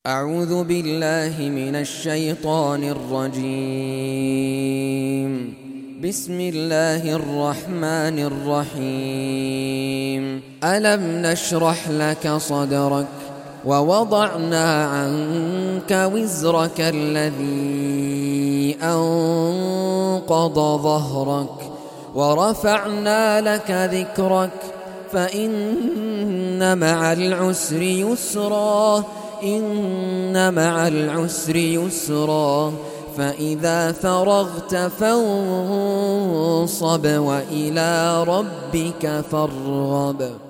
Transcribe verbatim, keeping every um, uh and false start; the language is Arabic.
أعوذ بالله من الشيطان الرجيم. بسم الله الرحمن الرحيم. ألم نشرح لك صدرك ووضعنا عنك وزرك الذي أنقض ظهرك ورفعنا لك ذكرك فإن مع العسر يسرا إن مع العسر يسرا فإذا فرغت فانصب وإلى ربك فارغب.